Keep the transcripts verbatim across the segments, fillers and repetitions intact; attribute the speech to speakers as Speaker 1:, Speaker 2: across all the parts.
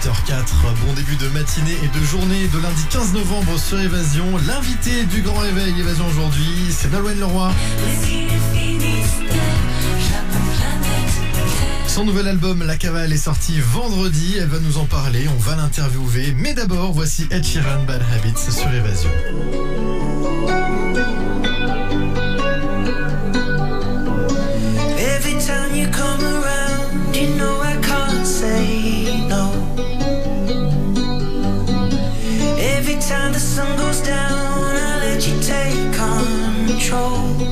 Speaker 1: heures quatre, bon début de matinée et de journée de lundi quinze novembre sur Évasion. L'invité du Grand Réveil Évasion aujourd'hui, c'est Nolwenn Leroy. Son nouvel album La Cavale est sorti vendredi, elle va nous en parler, on va l'interviewer. Mais d'abord, voici Ed Sheeran, Bad Habits sur Évasion.
Speaker 2: Every time you come around, you know I can't say no. Every time the sun goes down, I let you take control.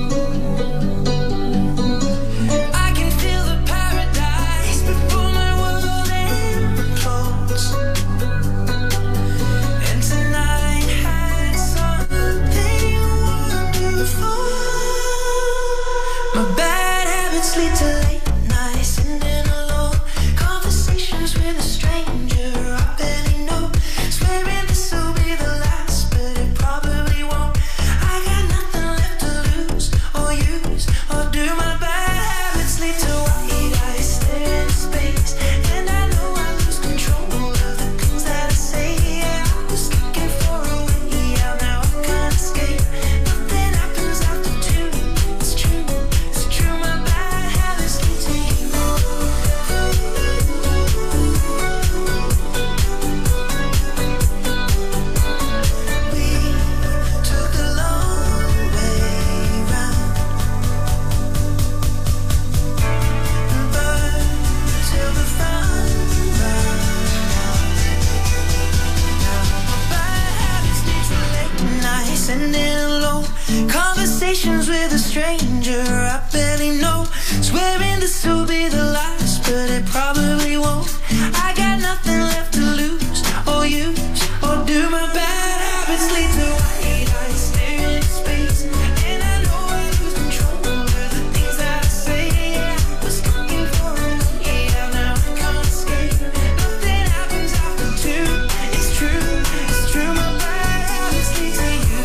Speaker 2: Conversations with a stranger I barely know. Swearing this will be the last, but it probably won't. I got nothing left to lose or use, or do my bad habits lead to white eyes staring into space? And I know I lose control of the things that I say. Yeah, I was looking for a way out, now I can't escape. Nothing happens after two. It's true, it's true. My bad habits lead to you.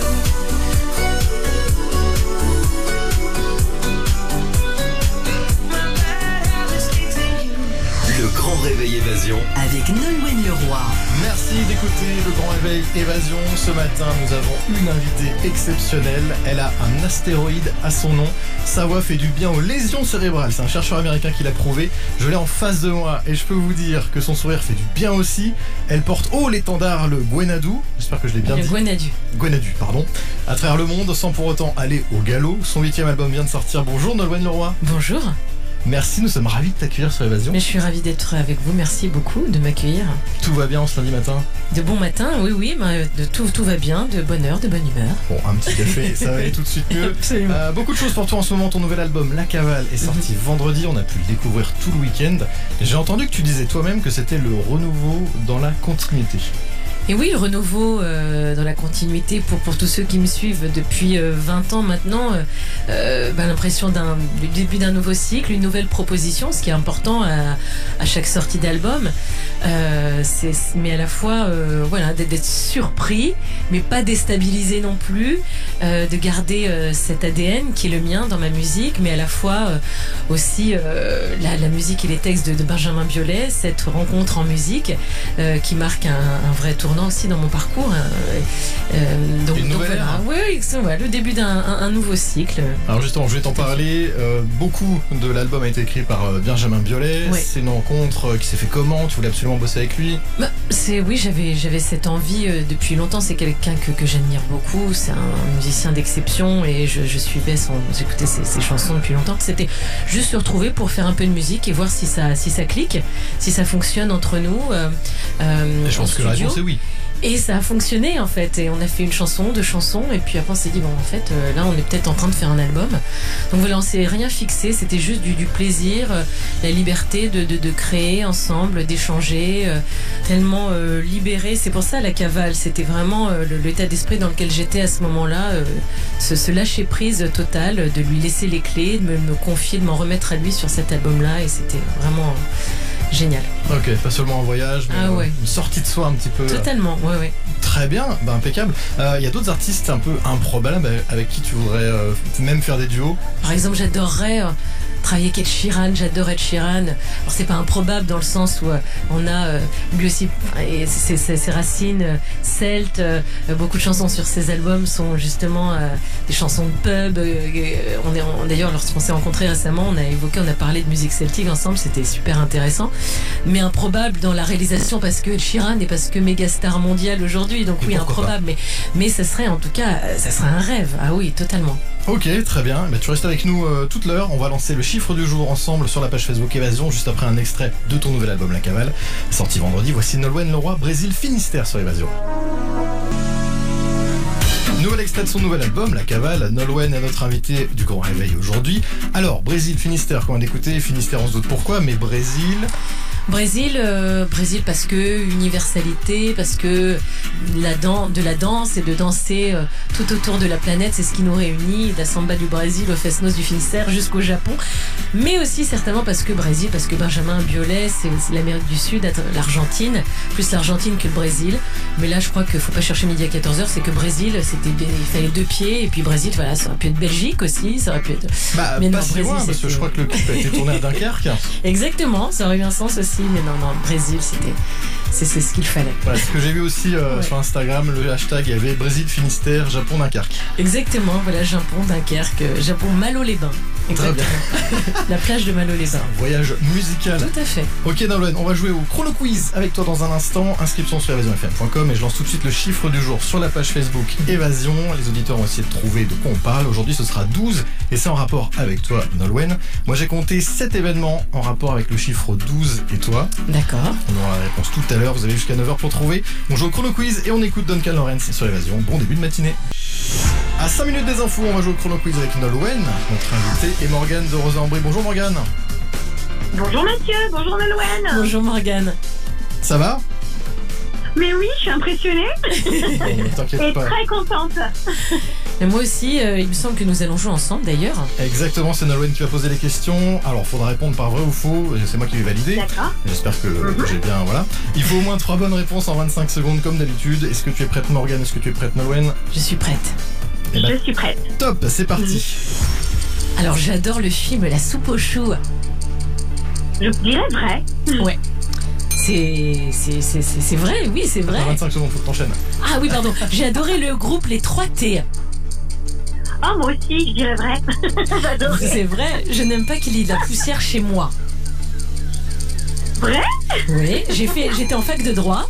Speaker 3: Le Grand Réveil Évasion avec Nolwenn Leroy.
Speaker 1: Merci d'écouter le Grand Réveil Évasion. Ce matin, nous avons une invitée exceptionnelle. Elle a un astéroïde à son nom. Sa voix fait du bien aux lésions cérébrales. C'est un chercheur américain qui l'a prouvé. Je l'ai en face de moi et je peux vous dire que son sourire fait du bien aussi. Elle porte haut l'étendard, le Gwenadu. J'espère que je l'ai bien
Speaker 4: le
Speaker 1: dit.
Speaker 4: Gwenadu.
Speaker 1: Gwenadu, pardon. À travers le monde, sans pour autant aller au galop. Son huitième album vient de sortir. Bonjour Nolwenn Leroy.
Speaker 4: Bonjour.
Speaker 1: Merci, nous sommes ravis de t'accueillir sur Évasion.
Speaker 4: Mais je suis ravie d'être avec vous, merci beaucoup de m'accueillir.
Speaker 1: Tout va bien en ce lundi matin? De
Speaker 4: bon matin, oui, oui, bah, de tout, tout va bien, de bonne heure, de bonne humeur.
Speaker 1: Bon, un petit café, ça va aller tout de suite mieux.
Speaker 4: Absolument.
Speaker 1: Euh, beaucoup de choses pour toi en ce moment, ton nouvel album La Cavale est sorti mm-hmm. vendredi, on a pu le découvrir tout le week-end. J'ai entendu que tu disais toi-même que c'était le renouveau dans la continuité.
Speaker 4: Et oui, le renouveau euh, dans la continuité pour, pour tous ceux qui me suivent depuis euh, vingt ans maintenant, euh, bah, l'impression d'un, du début d'un nouveau cycle, une nouvelle proposition, ce qui est important à, à chaque sortie d'album. Euh, c'est, mais à la fois euh, voilà, d'être, d'être surpris, mais pas déstabilisé non plus, euh, de garder euh, cet A D N qui est le mien dans ma musique, mais à la fois euh, aussi euh, la, la musique et les textes de, de Benjamin Biolay, cette rencontre en musique euh, qui marque un, un vrai tournant aussi dans mon parcours. Euh, euh, donc, donc voilà, oui, oui, c'est ouais, le début d'un un, un nouveau cycle.
Speaker 1: Alors justement, je vais t'en parler. Euh, beaucoup de l'album a été écrit par euh, Benjamin Biolay. Ouais. C'est une rencontre euh, qui s'est fait comment? Tu voulais absolument bosser avec lui?
Speaker 4: Bah, c'est oui, j'avais j'avais cette envie euh, depuis longtemps. C'est quelqu'un que, que j'admire beaucoup. C'est un musicien d'exception et je, je suivais son, j'écoutais ses, ses chansons depuis longtemps. C'était juste se retrouver pour faire un peu de musique et voir si ça si ça clique, si ça fonctionne entre nous. Euh, euh,
Speaker 1: et je pense que
Speaker 4: studio.
Speaker 1: la réponse est oui.
Speaker 4: Et ça a fonctionné en fait, et on a fait une chanson, deux chansons, et puis après on s'est dit bon en fait euh, là on est peut-être en train de faire un album. Donc voilà, on s'est rien fixé, c'était juste du, du plaisir, euh, la liberté de, de, de créer ensemble, d'échanger, euh, tellement euh, libéré. C'est pour ça La Cavale, c'était vraiment euh, le, l'état d'esprit dans lequel j'étais à ce moment-là, euh, ce, ce lâcher prise total, de lui laisser les clés, de me, me confier, de m'en remettre à lui sur cet album-là, et c'était vraiment euh, génial.
Speaker 1: Ok, pas seulement un voyage, mais
Speaker 4: ah ouais.
Speaker 1: une sortie de soi un petit peu.
Speaker 4: Totalement, ouais, ouais.
Speaker 1: Très bien, bah, impeccable. Il euh, y a d'autres artistes un peu improbables avec qui tu voudrais euh, même faire des duos?
Speaker 4: Par exemple, j'adorerais... Euh, travailler avec Ed Sheeran, j'adore Ed Sheeran. Alors c'est pas improbable dans le sens où euh, on a euh, lui aussi et ses, ses, ses racines euh, celtes. Euh, beaucoup de chansons sur ses albums sont justement euh, des chansons de pub. Euh, on est, on, d'ailleurs, lorsqu'on s'est rencontrés récemment, on a évoqué, on a parlé de musique celtique ensemble. C'était super intéressant, mais improbable dans la réalisation parce que Ed Sheeran et parce que méga star mondial aujourd'hui. Donc
Speaker 1: et
Speaker 4: oui, improbable, mais mais ça serait en tout cas, ça serait un rêve. Ah oui, totalement.
Speaker 1: Ok, très bien. Bah, tu restes avec nous euh, toute l'heure. On va lancer le chiffre du jour ensemble sur la page Facebook Évasion, juste après un extrait de ton nouvel album La Cavale, sorti vendredi. Voici Nolwenn Leroy, Brésil Finistère sur Évasion. Nouvel extrait de son nouvel album, La Cavale. Nolwenn est notre invité du Grand Réveil aujourd'hui. Alors, Brésil Finistère, qu'on vient d'écouter. Finistère, on se doute pourquoi, mais Brésil...
Speaker 4: Brésil, euh, Brésil parce que universalité, parce que la dan- de la danse et de danser euh, tout autour de la planète, c'est ce qui nous réunit, la samba du Brésil au Fest-Noz du Finistère jusqu'au Japon, mais aussi certainement parce que Brésil, parce que Benjamin Biolay, c'est, c'est l'Amérique du Sud, l'Argentine, plus l'Argentine que le Brésil. Mais là, je crois qu'il faut pas chercher midi à quatorze heures, c'est que Brésil, c'était, il fallait deux pieds, et puis Brésil, voilà, ça aurait pu être Belgique aussi, ça aurait pu être.
Speaker 1: Bah,
Speaker 4: mais
Speaker 1: pas
Speaker 4: non,
Speaker 1: si
Speaker 4: Brésil,
Speaker 1: loin, parce que je crois que le clip a été tourné à Dunkerque.
Speaker 4: Exactement, ça aurait eu un sens aussi. Mais non, non, Brésil, c'était, c'est, c'est ce qu'il fallait.
Speaker 1: Voilà, ce que j'ai vu aussi euh,
Speaker 4: ouais.
Speaker 1: sur Instagram, le hashtag, il y avait Brésil, Finistère, Japon, Dunkerque.
Speaker 4: Exactement, voilà, Japon, Dunkerque, Japon, Malo-les-Bains. Exactement. La plage de Malo-les-Bains.
Speaker 1: Voyage musical.
Speaker 4: Tout à fait.
Speaker 1: Ok Nolwenn, on va jouer au chrono quiz avec toi dans un instant. Inscription sur évasion f m point com et je lance tout de suite le chiffre du jour sur la page Facebook Évasion. Les auditeurs ont essayé de trouver de quoi on parle. Aujourd'hui ce sera douze et c'est en rapport avec toi Nolwenn. Moi j'ai compté sept événements en rapport avec le chiffre douze et toi.
Speaker 4: D'accord.
Speaker 1: On aura la réponse tout à l'heure, vous avez jusqu'à neuf heures pour trouver. On joue au chrono quiz et on écoute Duncan Lawrence sur Évasion. Bon début de matinée. À cinq minutes des infos, on va jouer au chrono quiz avec Nolwenn, notre invité, et Morgane de Rosa-en-Brie. Bonjour Morgane.
Speaker 5: Bonjour Mathieu, bonjour Nolwenn.
Speaker 4: Bonjour Morgane.
Speaker 1: Ça va?
Speaker 5: Mais oui, je suis impressionnée.
Speaker 1: Bon, t'inquiète
Speaker 5: et
Speaker 1: pas.
Speaker 5: très contente.
Speaker 4: Et moi aussi, euh, il me semble que nous allons jouer ensemble d'ailleurs.
Speaker 1: Exactement, c'est Nolwenn qui va poser les questions. Alors, faudra répondre par vrai ou faux. C'est moi qui vais valider.
Speaker 5: D'accord.
Speaker 1: J'espère que
Speaker 5: Mm-hmm.
Speaker 1: j'ai bien. Voilà. Il faut au moins trois bonnes réponses en vingt-cinq secondes, comme d'habitude. Est-ce que tu es prête, Morgane? Est-ce que tu es prête, Nolwenn?
Speaker 4: Je suis prête.
Speaker 1: Eh ben,
Speaker 5: Je suis prête.
Speaker 1: top, c'est parti.
Speaker 4: Alors j'adore le film La soupe aux choux.
Speaker 5: Je dirais vrai.
Speaker 4: Ouais. C'est, c'est, c'est, c'est, c'est vrai, oui, c'est vrai.
Speaker 1: T'as vingt-cinq secondes, faut que t'enchaînes.
Speaker 4: Ah oui, pardon. J'ai adoré le groupe Les trois T.
Speaker 5: Oh, moi aussi, je dirais vrai. J'adore.
Speaker 4: C'est vrai, je n'aime pas qu'il y ait de la poussière chez moi.
Speaker 5: Vrai?
Speaker 4: Oui, j'ai fait, j'étais en fac de droit.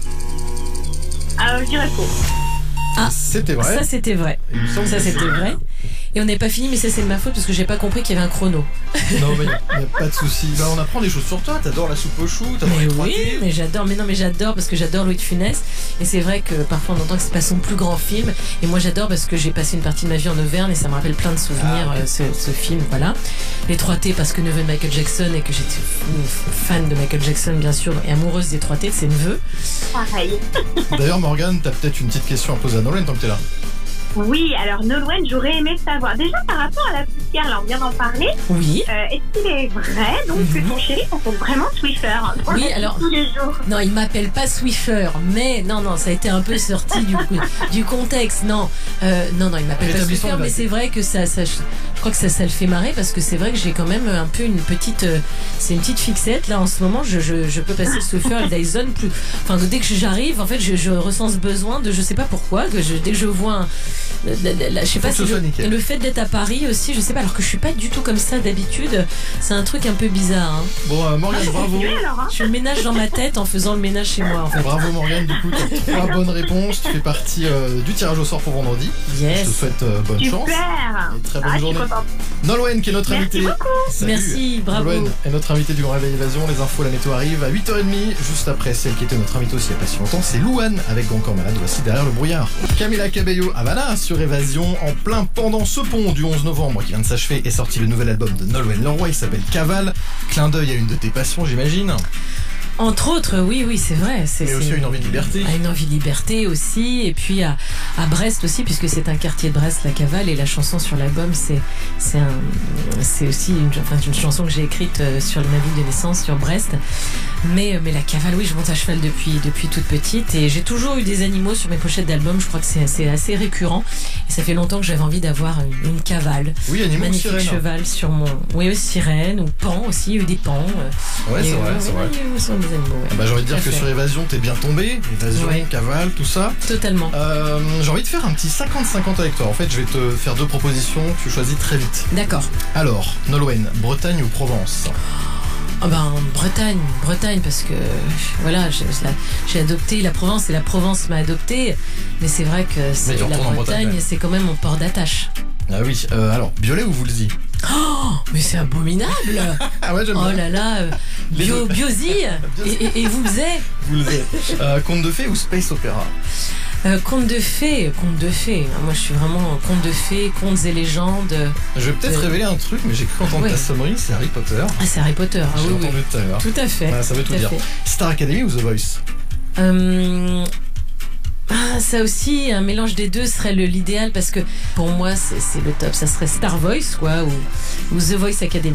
Speaker 5: Ah, je dirais faux.
Speaker 4: Ah,
Speaker 1: C'était vrai.
Speaker 4: ça c'était vrai.
Speaker 1: Il me semble
Speaker 4: Ça
Speaker 1: que
Speaker 4: c'était vrai. Et on n'est pas fini, mais ça c'est de ma faute parce que j'ai pas compris qu'il y avait un chrono.
Speaker 1: Non, mais il n'y a pas de souci. Bah, on apprend des choses sur toi. T'adores la soupe aux choux, t'adores
Speaker 4: Mais
Speaker 1: les trois
Speaker 4: oui,
Speaker 1: T.
Speaker 4: mais j'adore, mais non, mais j'adore parce que j'adore Louis de Funès. Et c'est vrai que parfois on entend que c'est pas son plus grand film. Et moi j'adore parce que j'ai passé une partie de ma vie en Auvergne et ça me rappelle plein de souvenirs,
Speaker 1: Ah, ok.
Speaker 4: euh, ce, ce film, voilà. Les trois T parce que neveu de Michael Jackson et que j'étais fan de Michael Jackson bien sûr et amoureuse des trois T de ses neveux.
Speaker 5: Pareil.
Speaker 1: D'ailleurs, Morgane, t'as peut-être une petite question à poser à Nolwenn tant que t'es là.
Speaker 5: Oui, alors Nolwenn, j'aurais aimé savoir. Déjà par rapport à la poussière, là on vient d'en parler.
Speaker 4: Oui.
Speaker 5: Euh, est-ce qu'il est vrai donc
Speaker 4: Mhm.
Speaker 5: que ton chéri s'appelle vraiment Swiffer hein, dans
Speaker 4: Oui,
Speaker 5: la vie
Speaker 4: alors-
Speaker 5: tous les jours?
Speaker 4: Non, il m'appelle pas Swiffer, mais non, non, ça a été un peu sorti du, du contexte. Non, euh, non, non, il m'appelle pas
Speaker 1: Rétablissons
Speaker 4: Swiffer,
Speaker 1: le
Speaker 4: mais
Speaker 1: blague.
Speaker 4: c'est vrai que ça, ça, je, je crois que ça, ça le fait marrer parce que c'est vrai que j'ai quand même un peu une petite, euh, c'est une petite fixette là en ce moment. Je, je, je peux passer le Swiffer et le Dyson plus, enfin dès que j'arrive, en fait, je, je ressens ce besoin de, je sais pas pourquoi, que je, dès que je vois un, la, la, la, je sais
Speaker 1: Faut
Speaker 4: pas
Speaker 1: que
Speaker 4: si
Speaker 1: ce soit
Speaker 4: le,
Speaker 1: nickel.
Speaker 4: le fait d'être à Paris aussi, je sais pas, alors que je suis pas du tout comme ça d'habitude. C'est un truc un peu bizarre. Hein.
Speaker 1: Bon, euh, Morgane, bravo.
Speaker 5: Oui, alors, hein.
Speaker 4: Je fais le ménage dans ma tête en faisant le ménage chez moi en fait.
Speaker 1: Bravo Morgane, du coup, t'as trois bonnes réponses. Tu fais partie euh, du tirage au sort pour vendredi. Je te
Speaker 4: Yes.
Speaker 1: souhaite euh, bonne chance.
Speaker 5: Super.
Speaker 1: Et très bonne
Speaker 5: Ah, je suis
Speaker 1: journée.
Speaker 5: contente.
Speaker 1: Nolwenn qui est notre
Speaker 5: Merci
Speaker 1: invitée.
Speaker 5: beaucoup.
Speaker 1: Salut.
Speaker 4: Merci, bravo.
Speaker 1: Nolwenn est notre invitée du Grand Réveil Évasion. Les infos, la météo arrive à huit heures trente. Juste après celle qui était notre invitée aussi il n'y a pas si longtemps, c'est Louane avec Grand Corps Malade. Voici derrière le brouillard. Camila Cabello Havana sur Évasion en plein pendant ce pont du onze novembre qui vient de s'achever est sorti le nouvel album de Nolwenn Leroy. Il s'appelle Cavale. Clin d'œil à une de tes passions, j'imagine.
Speaker 4: Entre autres, oui, oui, c'est vrai. C'est,
Speaker 1: Mais aussi
Speaker 4: c'est
Speaker 1: une envie de liberté.
Speaker 4: Une envie de liberté aussi, et puis à, à Brest aussi, puisque c'est un quartier de Brest, la Cavale, et la chanson sur l'album, c'est, c'est, un, c'est aussi une, enfin, une chanson que j'ai écrite euh, sur ma ville de naissance, sur Brest. Mais, mais la Cavale, oui, je monte à cheval depuis, depuis toute petite, et j'ai toujours eu des animaux sur mes pochettes d'albums. Je crois que c'est, c'est assez récurrent, et ça fait longtemps que j'avais envie d'avoir une, une cavale.
Speaker 1: Oui, animaux,
Speaker 4: magnifique
Speaker 1: sirène.
Speaker 4: cheval sur mon... Oui, oui, sirène, ou pan aussi, il y a eu des pans. euh,
Speaker 1: Ouais,
Speaker 4: et,
Speaker 1: c'est vrai,
Speaker 4: euh,
Speaker 1: c'est
Speaker 4: ouais,
Speaker 1: vrai.
Speaker 4: ouais, ce sont des animaux, ouais.
Speaker 1: Ah bah, j'ai envie de dire
Speaker 4: Tout à
Speaker 1: que
Speaker 4: fait.
Speaker 1: sur Évasion, t'es bien tombé. Évasion,
Speaker 4: Ouais.
Speaker 1: cavale, tout ça.
Speaker 4: Totalement.
Speaker 1: Euh, j'ai envie de faire un petit cinquante cinquante avec toi. En fait, je vais te faire deux propositions. Tu choisis très vite.
Speaker 4: D'accord.
Speaker 1: Alors, Nolwenn, Bretagne ou Provence?
Speaker 4: Oh ben, Bretagne, Bretagne, parce que voilà, j'ai, j'ai adopté la Provence et la Provence m'a adopté, mais c'est vrai que c'est,
Speaker 1: tu
Speaker 4: la
Speaker 1: retournes en Bretagne,
Speaker 4: Bretagne,
Speaker 1: ouais.
Speaker 4: c'est quand même mon port d'attache.
Speaker 1: Ah oui. Euh, alors, Biolay ou Voulzy?
Speaker 4: Oh, mais c'est abominable.
Speaker 1: Ah ouais, j'aime
Speaker 4: Oh
Speaker 1: bien.
Speaker 4: là là, euh,
Speaker 1: Les
Speaker 4: bio,
Speaker 1: deux.
Speaker 4: Biozy et, et, et vous faisiez
Speaker 1: Voulzy. Euh, Conte de fées ou Space Opera?
Speaker 4: euh, conte de fées, conte de fées. Moi, je suis vraiment conte de fées, contes et légendes.
Speaker 1: Je vais peut-être
Speaker 4: Euh,
Speaker 1: révéler un truc, mais j'ai cru entendre
Speaker 4: ouais.
Speaker 1: ta sonnerie, c'est Harry Potter.
Speaker 4: Ah, c'est Harry Potter. Ah
Speaker 1: J'ai
Speaker 4: oui, oui.
Speaker 1: entendu tout à l'heure.
Speaker 4: Tout à fait.
Speaker 1: Voilà, ça veut tout
Speaker 4: à
Speaker 1: dire.
Speaker 4: fait.
Speaker 1: Star Academy ou The Voice?
Speaker 4: Euh, ah, ça aussi, un mélange des deux serait le, l'idéal, parce que pour moi, c'est, c'est le top. Ça serait Star Voice, quoi, ou, ou The Voice Academy.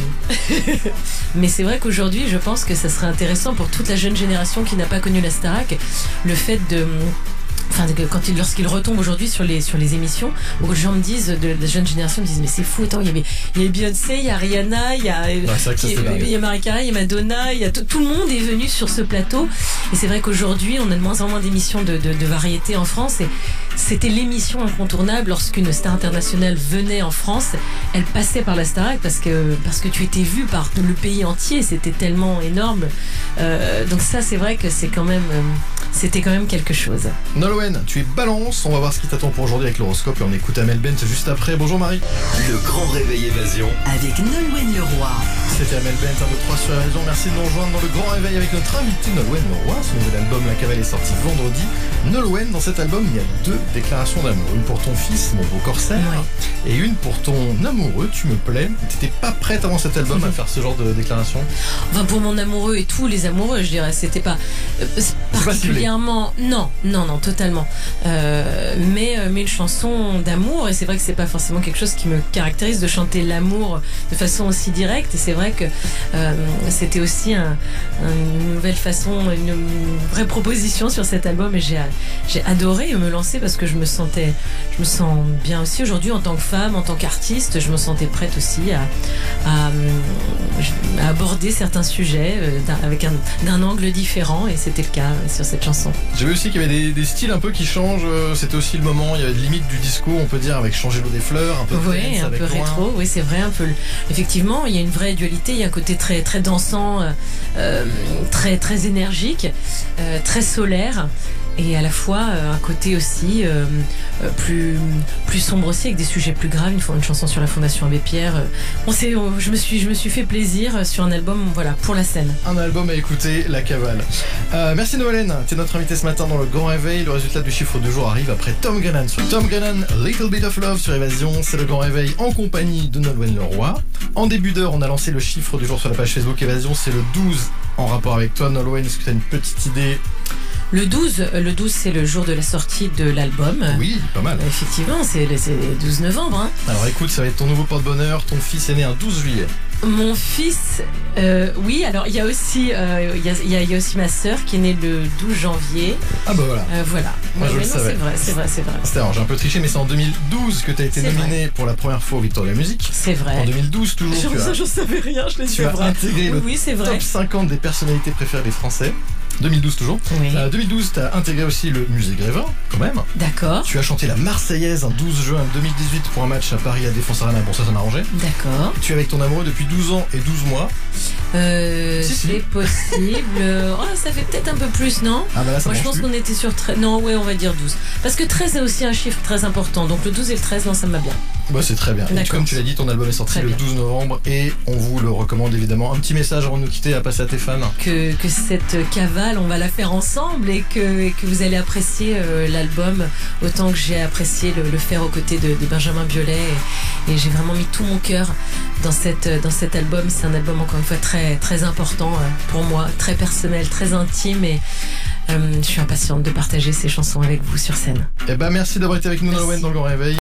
Speaker 4: Mais c'est vrai qu'aujourd'hui, je pense que ça serait intéressant pour toute la jeune génération qui n'a pas connu la Starac, le fait de... Enfin, quand il, lorsqu'il retombe aujourd'hui sur les, sur les émissions, où les gens me disent, de la jeune génération me disent, mais c'est fou, attends, il y a, il y a Beyoncé, il y a Rihanna, il y a,
Speaker 1: Ouais, c'est vrai que ça,
Speaker 4: il y
Speaker 1: c'est
Speaker 4: a,
Speaker 1: dingue.
Speaker 4: il y a Mariah Carey, il y a Madonna, il y a tout, tout le monde est venu sur ce plateau. Et c'est vrai qu'aujourd'hui, on a de moins en moins d'émissions de, de, de variété en France. Et c'était l'émission incontournable lorsqu'une star internationale venait en France. Elle passait par la Starac parce que, parce que tu étais vu par le pays entier. C'était tellement énorme. Euh, donc ça, c'est vrai que c'est quand même, euh, c'était quand même quelque chose.
Speaker 1: Nolwenn, tu es balance. On va voir ce qui t'attend pour aujourd'hui avec l'horoscope et on écoute Amel Bent juste après. Bonjour Marie.
Speaker 3: Le grand réveil Évasion. Avec Nolwenn Leroy.
Speaker 1: C'était Amel Bent, un, deux, trois sur la raison. Merci de nous rejoindre dans le grand réveil avec notre invité Nolwenn Leroy. Son nouvel album La Cavale est sorti vendredi. Nolwenn, dans cet album, il y a deux déclarations d'amour. Une pour ton fils, mon beau corsaire,
Speaker 4: Ouais.
Speaker 1: et une pour ton amoureux, tu me plais. T'étais pas prête avant cet album à faire ce genre de déclaration?
Speaker 4: Enfin, pour mon amoureux et tous les amoureux, je dirais, c'était pas euh,
Speaker 1: pas
Speaker 4: particulièrement. Non, non, non, totalement. Euh, mais, euh, mais une chanson d'amour, et c'est vrai que c'est pas forcément quelque chose qui me caractérise de chanter l'amour de façon aussi directe. Et c'est vrai que euh, c'était aussi un, une nouvelle façon, une, une vraie proposition sur cet album, et j'ai, j'ai adoré me lancer parce que je me sentais, je me sens bien aussi aujourd'hui en tant que femme, en tant qu'artiste. Je me sentais prête aussi à, à, à aborder certains sujets euh, d'un, avec un, d'un angle différent, et c'était le cas sur cette chanson.
Speaker 1: J'ai vu aussi qu'il y avait des, des styles un peu qui changent. euh, C'était aussi le moment, il y avait de limite du disco, on peut dire, avec Changer l'eau des fleurs, un peu de
Speaker 4: Oui,
Speaker 1: dance
Speaker 4: un
Speaker 1: avec
Speaker 4: peu
Speaker 1: loin.
Speaker 4: rétro, oui, c'est vrai, un peu. Effectivement, il y a une vraie dualité, il y a un côté très, très dansant, euh, euh, très, très énergique, euh, très solaire. Et à la fois euh, un côté aussi euh, euh, plus, plus sombre aussi, avec des sujets plus graves. Une fois une chanson sur la Fondation Abbé Pierre. Euh, on s'est, on- je, me suis, je me suis fait plaisir sur un album, voilà, pour la scène.
Speaker 1: Un album à écouter, La Cavale. Euh, merci Nolwenn, tu es notre invité ce matin dans le Grand Réveil. Le résultat du chiffre du jour arrive après Tom Grennan. Sur Tom Grennan, Little Bit of Love sur Évasion. C'est le Grand Réveil en compagnie de Nolwenn Leroy. En début d'heure, on a lancé le chiffre du jour sur la page Facebook Évasion. C'est le douze en rapport avec toi Nolwenn. Est-ce que tu as une petite idée?
Speaker 4: Le douze, euh, le douze, c'est le jour de la sortie de l'album.
Speaker 1: Oui, pas mal.
Speaker 4: Euh, Effectivement, c'est le c'est le douze novembre. Hein.
Speaker 1: Alors écoute, ça va être ton nouveau porte-bonheur. Ton fils est né un douze juillet.
Speaker 4: Mon fils, euh, oui, alors il y a aussi, euh, il y a, il y a- il y a aussi ma sœur qui est née le douze janvier.
Speaker 1: Ah bah voilà.
Speaker 4: Euh, voilà.
Speaker 1: Moi, je
Speaker 4: Mais
Speaker 1: le
Speaker 4: non,
Speaker 1: savais.
Speaker 4: c'est vrai, c'est vrai, c'est vrai.
Speaker 1: C'est alors j'ai un peu triché, mais c'est en deux mille douze que tu as été
Speaker 4: C'est
Speaker 1: nominé pour la première fois aux Victoires de la musique.
Speaker 4: C'est vrai.
Speaker 1: En deux mille douze toujours, tu as,
Speaker 4: je savais rien, je l'ai
Speaker 1: tu as intégré
Speaker 4: Oui,
Speaker 1: le
Speaker 4: oui, c'est vrai.
Speaker 1: top cinquante des personnalités préférées des Français. deux mille douze toujours.
Speaker 4: Oui.
Speaker 1: Euh, deux mille douze, tu as intégré aussi le musée Grévin, quand même.
Speaker 4: D'accord,
Speaker 1: Tu as chanté la Marseillaise un douze juin deux mille dix-huit pour un match à Paris à Défense Arena. Bon, ça, ça m'a arrangé.
Speaker 4: d'accord.
Speaker 1: Tu es avec ton amoureux depuis douze ans et douze mois.
Speaker 4: Euh,
Speaker 1: Si, si.
Speaker 4: c'est possible. Oh, ça fait peut-être un peu plus, non?
Speaker 1: Ah bah là, ça
Speaker 4: Moi, je
Speaker 1: marche
Speaker 4: pense
Speaker 1: plus.
Speaker 4: qu'on était sur treize. Non, ouais, on va dire douze. Parce que treize est aussi un chiffre très important. Donc le douze et le treize, non, ça me va bien.
Speaker 1: Bah, c'est très bien. Et
Speaker 4: D'accord.
Speaker 1: comme tu l'as dit, ton album est sorti
Speaker 4: Très
Speaker 1: le
Speaker 4: bien.
Speaker 1: douze novembre et on vous le recommande évidemment. Un petit message avant de nous quitter à passer à tes fans.
Speaker 4: Que, que cette cavale, on va la faire ensemble et que, et que vous allez apprécier euh, l'album autant que j'ai apprécié le, le faire aux côtés de, de Benjamin Biolay. Et, et j'ai vraiment mis tout mon cœur dans, cette, dans cet album. C'est un album, encore une fois, très, très important euh, pour moi, très personnel, très intime. Et euh, je suis impatiente de partager ces chansons avec vous sur scène.
Speaker 1: Eh ben, merci d'avoir été avec nous,
Speaker 4: Merci.
Speaker 1: Nolwenn, dans le Grand Réveil.